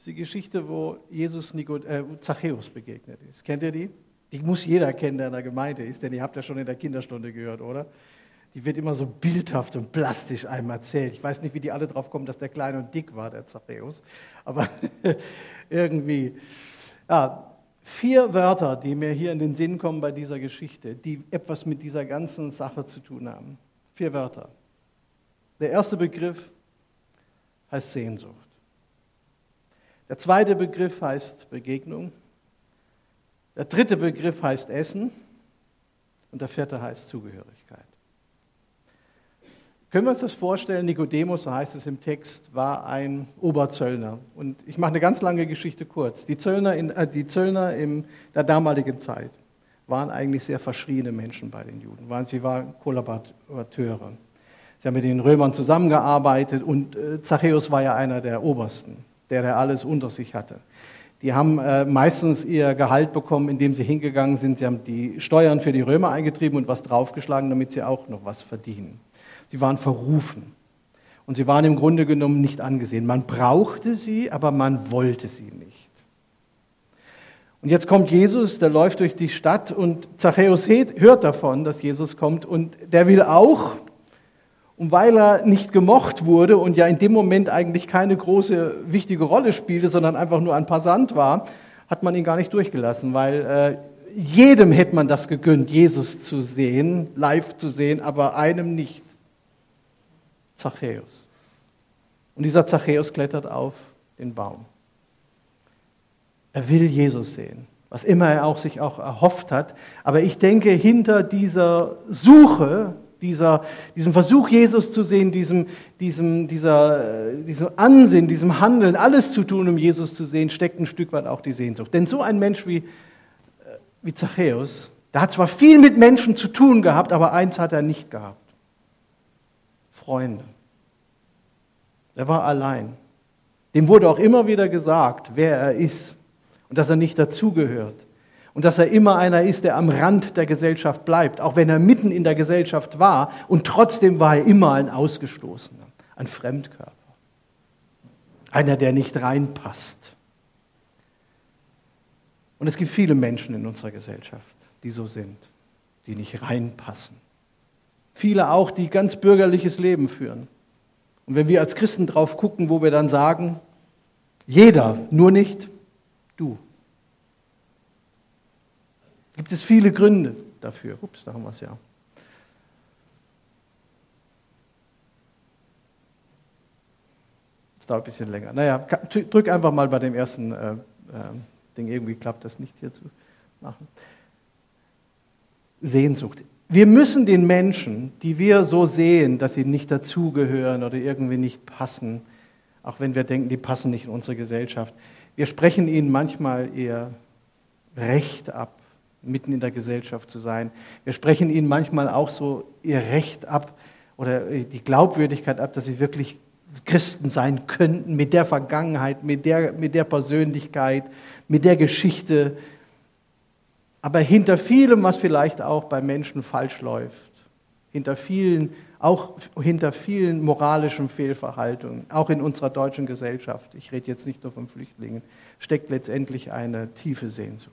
Das ist die Geschichte, wo Jesus Zachäus begegnet ist. Kennt ihr die? Die muss jeder kennen, der in der Gemeinde ist, denn ihr habt ja schon in der Kinderstunde gehört, oder? Die wird immer so bildhaft und plastisch einem erzählt. Ich weiß nicht, wie die alle drauf kommen, dass der klein und dick war, der Zachäus. Aber irgendwie, ja, 4 Wörter, die mir hier in den Sinn kommen bei dieser Geschichte, die etwas mit dieser ganzen Sache zu tun haben. 4 Wörter. Der erste Begriff heißt Sehnsucht. Der zweite Begriff heißt Begegnung. Der dritte Begriff heißt Essen. Und der vierte heißt Zugehörigkeit. Können wir uns das vorstellen? Nikodemus, so heißt es im Text, war ein Oberzöllner. Und ich mache eine ganz lange Geschichte kurz. Die Zöllner in der damaligen Zeit waren eigentlich sehr verschriene Menschen bei den Juden. Sie waren Kollaborateure. Sie haben mit den Römern zusammengearbeitet und Zachäus war ja einer der Obersten, der alles unter sich hatte. Die haben meistens ihr Gehalt bekommen, indem sie hingegangen sind. Sie haben die Steuern für die Römer eingetrieben und was draufgeschlagen, damit sie auch noch was verdienen. Sie waren verrufen und sie waren im Grunde genommen nicht angesehen. Man brauchte sie, aber man wollte sie nicht. Und jetzt kommt Jesus, der läuft durch die Stadt und Zachäus hört davon, dass Jesus kommt und der will auch. Und weil er nicht gemocht wurde und ja in dem Moment eigentlich keine große, wichtige Rolle spielte, sondern einfach nur ein Passant war, hat man ihn gar nicht durchgelassen, weil jedem hätte man das gegönnt, Jesus zu sehen, live zu sehen, aber einem nicht. Zachäus. Und dieser Zachäus klettert auf den Baum. Er will Jesus sehen, was immer er auch sich auch erhofft hat. Aber ich denke, hinter dieser Suche, diesem Versuch, Jesus zu sehen, diesem Ansinnen, diesem Handeln, alles zu tun, um Jesus zu sehen, steckt ein Stück weit auch die Sehnsucht. Denn so ein Mensch wie Zachäus, der hat zwar viel mit Menschen zu tun gehabt, aber eins hat er nicht gehabt. Freunde. Er war allein. Dem wurde auch immer wieder gesagt, wer er ist und dass er nicht dazugehört. Und dass er immer einer ist, der am Rand der Gesellschaft bleibt, auch wenn er mitten in der Gesellschaft war. Und trotzdem war er immer ein Ausgestoßener, ein Fremdkörper. Einer, der nicht reinpasst. Und es gibt viele Menschen in unserer Gesellschaft, die so sind, die nicht reinpassen. Viele auch, die ganz bürgerliches Leben führen. Und wenn wir als Christen drauf gucken, wo wir dann sagen, jeder, nur nicht du. Gibt es viele Gründe dafür. Ups, da haben wir es ja. Das dauert ein bisschen länger. Naja, drück einfach mal bei dem ersten Ding. Irgendwie klappt das nicht hier zu machen. Sehnsucht. Wir müssen den Menschen, die wir so sehen, dass sie nicht dazugehören oder irgendwie nicht passen, auch wenn wir denken, die passen nicht in unsere Gesellschaft, wir sprechen ihnen manchmal ihr Recht ab, mitten in der Gesellschaft zu sein. Wir sprechen ihnen manchmal auch so ihr Recht ab oder die Glaubwürdigkeit ab, dass sie wirklich Christen sein könnten mit der Vergangenheit, mit der Persönlichkeit, mit der Geschichte. Aber hinter vielem, was vielleicht auch bei Menschen falsch läuft, hinter vielen moralischen Fehlverhaltungen, auch in unserer deutschen Gesellschaft, ich rede jetzt nicht nur von Flüchtlingen, steckt letztendlich eine tiefe Sehnsucht.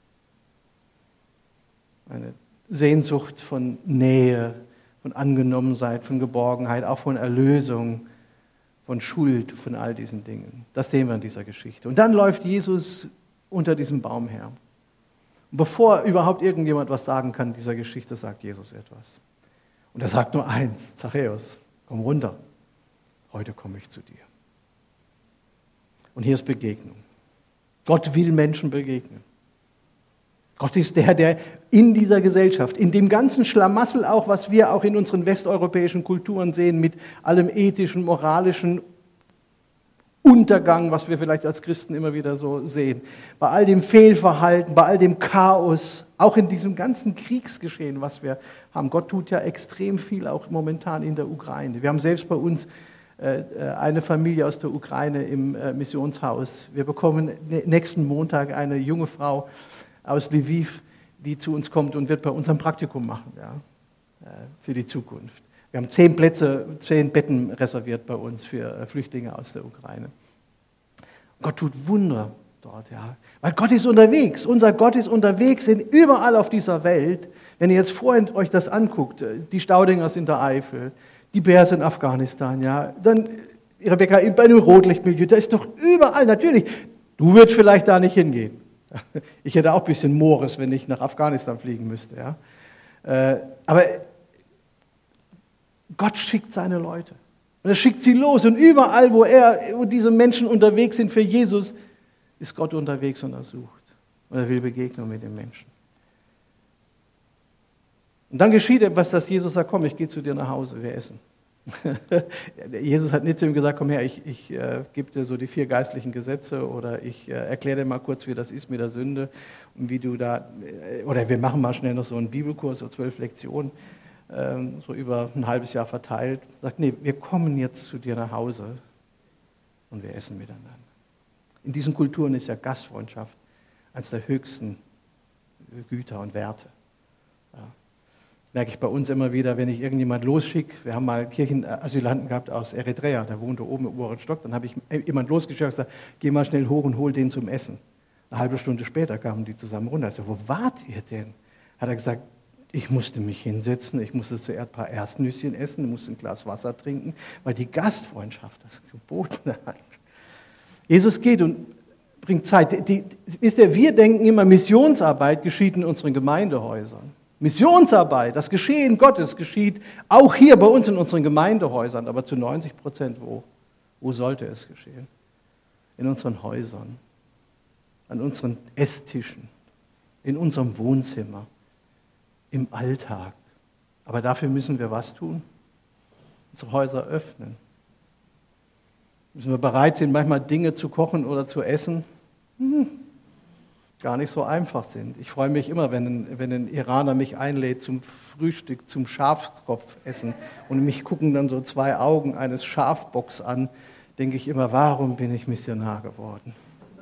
Eine Sehnsucht von Nähe, von Angenommenheit, von Geborgenheit, auch von Erlösung, von Schuld, von all diesen Dingen. Das sehen wir in dieser Geschichte. Und dann läuft Jesus unter diesem Baum her. Und bevor überhaupt irgendjemand was sagen kann in dieser Geschichte, sagt Jesus etwas. Und er sagt nur eins: Zachäus, komm runter, heute komme ich zu dir. Und hier ist Begegnung. Gott will Menschen begegnen. Gott ist der in dieser Gesellschaft, in dem ganzen Schlamassel auch, was wir auch in unseren westeuropäischen Kulturen sehen, mit allem ethischen, moralischen Untergang, was wir vielleicht als Christen immer wieder so sehen, bei all dem Fehlverhalten, bei all dem Chaos, auch in diesem ganzen Kriegsgeschehen, was wir haben. Gott tut ja extrem viel auch momentan in der Ukraine. Wir haben selbst bei uns eine Familie aus der Ukraine im Missionshaus. Wir bekommen nächsten Montag eine junge Frau aus Lviv, die zu uns kommt und wird bei uns ein Praktikum machen, ja, für die Zukunft. Wir haben 10 Betten reserviert bei uns für Flüchtlinge aus der Ukraine. Gott tut Wunder dort, ja. Weil Gott ist unterwegs. Unser Gott ist unterwegs überall auf dieser Welt. Wenn ihr jetzt vorhin euch das anguckt, die Staudingers in der Eifel, die Bears in Afghanistan, ja, dann Rebecca bei einem Rotlichtmilieu, da ist doch überall, natürlich, du würdest vielleicht da nicht hingehen. Ich hätte auch ein bisschen Mores, wenn ich nach Afghanistan fliegen müsste, ja. Aber Gott schickt seine Leute. Und er schickt sie los. Und überall, wo diese Menschen unterwegs sind für Jesus, ist Gott unterwegs und er sucht. Und er will Begegnung mit den Menschen. Und dann geschieht etwas, dass Jesus sagt, komm, ich gehe zu dir nach Hause, wir essen. Jesus hat nicht zu ihm gesagt, komm her, ich gebe dir so die 4 geistlichen Gesetze oder ich erkläre dir mal kurz, wie das ist mit der Sünde und wie du da, oder wir machen mal schnell noch so einen Bibelkurs, so 12 Lektionen, so über ein halbes Jahr verteilt. Sagt, nee, wir kommen jetzt zu dir nach Hause und wir essen miteinander. In diesen Kulturen ist ja Gastfreundschaft eines der höchsten Güter und Werte. Ja. Merke ich bei uns immer wieder, wenn ich irgendjemand losschicke. Wir haben mal Kirchenasylanten gehabt aus Eritrea, der wohnte oben im oberen Stock. Dann habe ich jemand losgeschickt und gesagt, geh mal schnell hoch und hol den zum Essen. Eine halbe Stunde später kamen die zusammen runter. Ich so, wo wart ihr denn? Hat er gesagt, ich musste mich hinsetzen, ich musste zuerst ein paar Erstnüsschen essen, musste ein Glas Wasser trinken, weil die Gastfreundschaft das geboten hat. Jesus geht und bringt Zeit. Wisst ihr, wir denken immer, Missionsarbeit geschieht in unseren Gemeindehäusern. Missionsarbeit, das Geschehen Gottes geschieht auch hier bei uns in unseren Gemeindehäusern, aber zu 90% wo? Wo sollte es geschehen? In unseren Häusern, an unseren Esstischen, in unserem Wohnzimmer, im Alltag. Aber dafür müssen wir was tun? Unsere Häuser öffnen. Müssen wir bereit sein, manchmal Dinge zu kochen oder zu essen? Gar nicht so einfach sind. Ich freue mich immer, wenn ein Iraner mich einlädt zum Frühstück, zum Schafskopfessen und mich gucken dann so 2 Augen eines Schafbocks an, denke ich immer, warum bin ich Missionar geworden?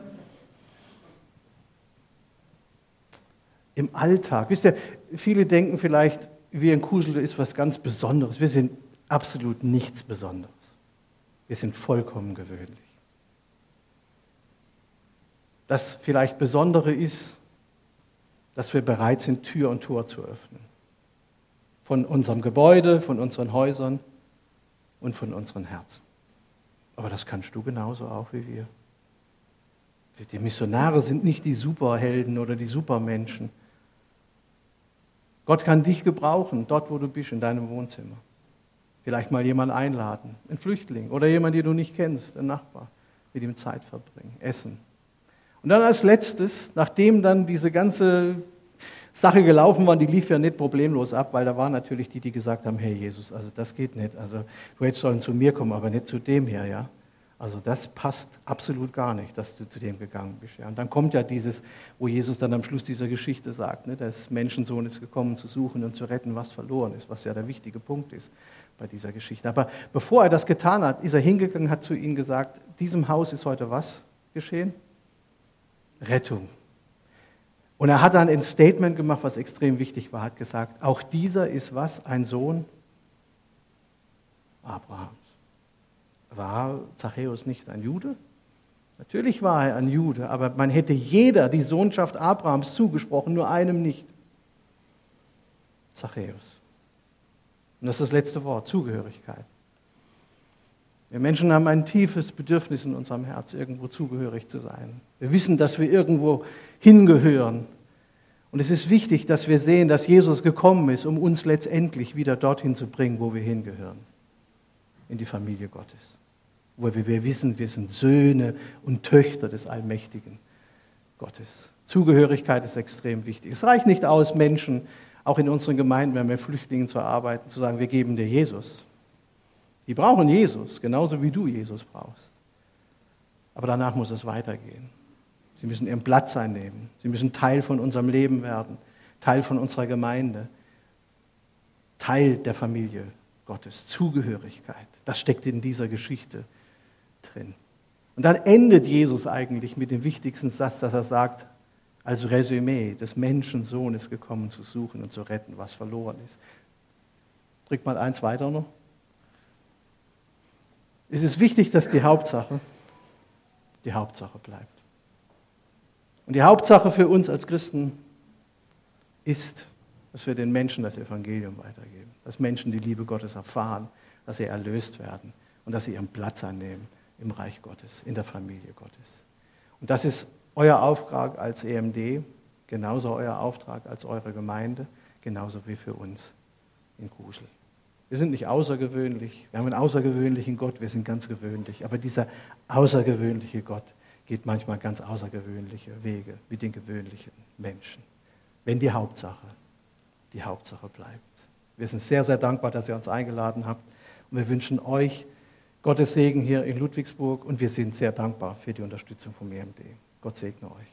Im Alltag. Wisst ihr, viele denken vielleicht, wir in Kusel ist was ganz Besonderes. Wir sind absolut nichts Besonderes. Wir sind vollkommen gewöhnlich. Das vielleicht Besondere ist, dass wir bereit sind, Tür und Tor zu öffnen. Von unserem Gebäude, von unseren Häusern und von unseren Herzen. Aber das kannst du genauso auch wie wir. Die Missionare sind nicht die Superhelden oder die Supermenschen. Gott kann dich gebrauchen, dort wo du bist, in deinem Wohnzimmer. Vielleicht mal jemanden einladen, einen Flüchtling oder jemanden, den du nicht kennst, einen Nachbar, mit ihm Zeit verbringen, essen. Und dann als letztes, nachdem dann diese ganze Sache gelaufen war, die lief ja nicht problemlos ab, weil da waren natürlich die gesagt haben, hey Jesus, also das geht nicht, also du hättest sollen zu mir kommen, aber nicht zu dem hier, ja. Also das passt absolut gar nicht, dass du zu dem gegangen bist. Ja. Und dann kommt ja dieses, wo Jesus dann am Schluss dieser Geschichte sagt, ne, der Menschensohn ist gekommen, zu suchen und zu retten, was verloren ist, was ja der wichtige Punkt ist bei dieser Geschichte. Aber bevor er das getan hat, ist er hingegangen, hat zu ihnen gesagt, diesem Haus ist heute was geschehen? Rettung. Und er hat dann ein Statement gemacht, was extrem wichtig war, hat gesagt, auch dieser ist was? Ein Sohn Abrahams. War Zachäus nicht ein Jude? Natürlich war er ein Jude, aber man hätte jeder die Sohnschaft Abrahams zugesprochen, nur einem nicht. Zachäus. Und das ist das letzte Wort, Zugehörigkeit. Wir Menschen haben ein tiefes Bedürfnis in unserem Herz, irgendwo zugehörig zu sein. Wir wissen, dass wir irgendwo hingehören. Und es ist wichtig, dass wir sehen, dass Jesus gekommen ist, um uns letztendlich wieder dorthin zu bringen, wo wir hingehören. In die Familie Gottes. Wo wir wissen, wir sind Söhne und Töchter des allmächtigen Gottes. Zugehörigkeit ist extrem wichtig. Es reicht nicht aus, Menschen, auch in unseren Gemeinden, wenn wir Flüchtlingen zu arbeiten, zu sagen, wir geben dir Jesus. Die brauchen Jesus, genauso wie du Jesus brauchst. Aber danach muss es weitergehen. Sie müssen ihren Platz einnehmen. Sie müssen Teil von unserem Leben werden, Teil von unserer Gemeinde, Teil der Familie Gottes. Zugehörigkeit, das steckt in dieser Geschichte drin. Und dann endet Jesus eigentlich mit dem wichtigsten Satz, dass er sagt, als Resümee, des Menschensohn ist gekommen zu suchen und zu retten, was verloren ist. Drück mal eins weiter noch. Es ist wichtig, dass die Hauptsache, die Hauptsache bleibt. Und die Hauptsache für uns als Christen ist, dass wir den Menschen das Evangelium weitergeben, dass Menschen die Liebe Gottes erfahren, dass sie erlöst werden und dass sie ihren Platz annehmen im Reich Gottes, in der Familie Gottes. Und das ist euer Auftrag als EMD, genauso euer Auftrag als eure Gemeinde, genauso wie für uns in Kusel. Wir sind nicht außergewöhnlich, wir haben einen außergewöhnlichen Gott, wir sind ganz gewöhnlich, aber dieser außergewöhnliche Gott geht manchmal ganz außergewöhnliche Wege mit den gewöhnlichen Menschen, wenn die Hauptsache bleibt. Wir sind sehr, sehr dankbar, dass ihr uns eingeladen habt und wir wünschen euch Gottes Segen hier in Ludwigsburg und wir sind sehr dankbar für die Unterstützung vom EMD. Gott segne euch.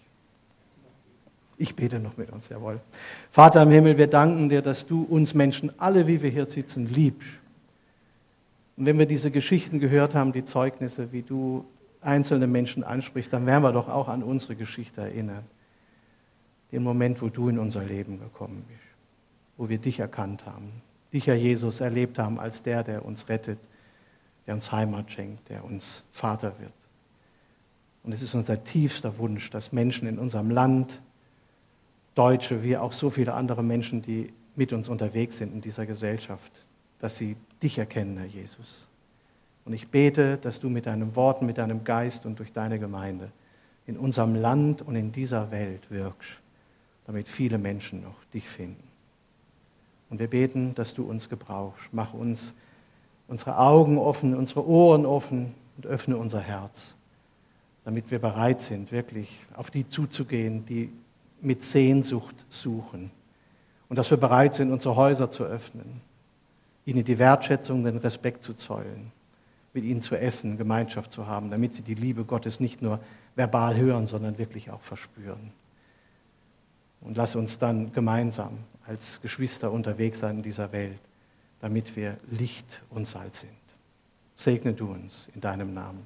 Ich bete noch mit uns, jawohl. Vater im Himmel, wir danken dir, dass du uns Menschen, alle wie wir hier sitzen, liebst. Und wenn wir diese Geschichten gehört haben, die Zeugnisse, wie du einzelne Menschen ansprichst, dann werden wir doch auch an unsere Geschichte erinnern. Den Moment, wo du in unser Leben gekommen bist, wo wir dich erkannt haben, dich, Herr Jesus, erlebt haben als der uns rettet, der uns Heimat schenkt, der uns Vater wird. Und es ist unser tiefster Wunsch, dass Menschen in unserem Land, Deutsche, wie auch so viele andere Menschen, die mit uns unterwegs sind in dieser Gesellschaft, dass sie dich erkennen, Herr Jesus. Und ich bete, dass du mit deinen Worten, mit deinem Geist und durch deine Gemeinde in unserem Land und in dieser Welt wirkst, damit viele Menschen noch dich finden. Und wir beten, dass du uns gebrauchst. Mach uns unsere Augen offen, unsere Ohren offen und öffne unser Herz, damit wir bereit sind, wirklich auf die zuzugehen, die mit Sehnsucht suchen. Und dass wir bereit sind, unsere Häuser zu öffnen, ihnen die Wertschätzung, den Respekt zu zollen, mit ihnen zu essen, Gemeinschaft zu haben, damit sie die Liebe Gottes nicht nur verbal hören, sondern wirklich auch verspüren. Und lass uns dann gemeinsam als Geschwister unterwegs sein in dieser Welt, damit wir Licht und Salz sind. Segne du uns in deinem Namen.